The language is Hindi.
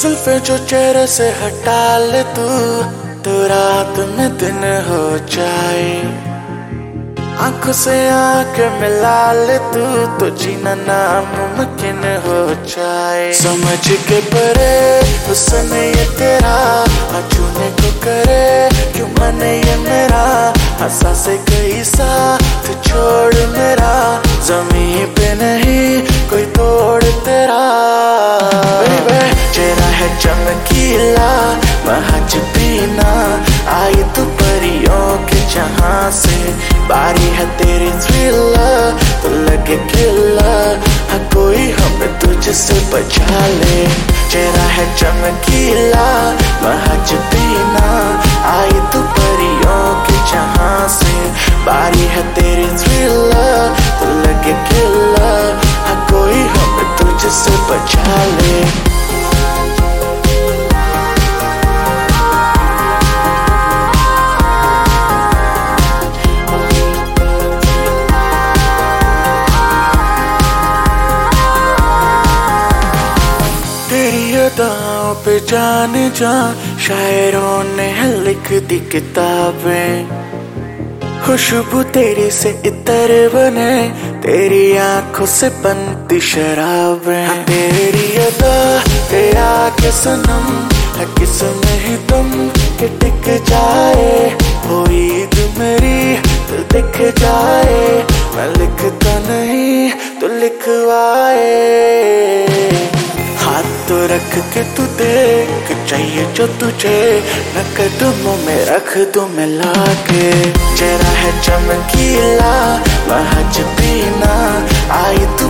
जुल्फे जो चेहरे से हटा ले तू, तो रात में दिन हो जाए। आंखों से आंखें मिला ले तू, तो जीना नामुमकिन हो जाए। समझ के परे हुस्न ये तेरा, छूने को करे क्यों मन ये मेरा। हंसा से कई साथ छोड़ मेरा, जमीन पे नहीं कोई तोड़ तेरा। चेहरा है चमकीला महज पीना, आई तू परियों के जहां से। बारी है तेरी थ्रिलर तो लगे किलर, हाँ कोई हमें तुझसे बचा ले। चेहरा है चमकीला महज पीना, आई तू परियों के जहां से। बारी है तेरी थ्रिलर तो लगे किलर, हाँ कोई हमें तुझसे बचा ले। तेरी अदाओं पे जान जा शायरों ने लिख दी किताबें। खुशबू तेरी से इतर बने, तेरी आंखों से बनती शराबें। तेरी अदा तेरा के सनम है, किसमें ही तुम के टिक जाए। हो ईद मेरी तो दिख जाए, मैं लिखता नहीं तो लिखवाए। हाथ तो रख के तू देख, चाहिए जो तुझे मैं कदमों में रख दूं मिला के। चेहरा है चमकीला महज पीना, आई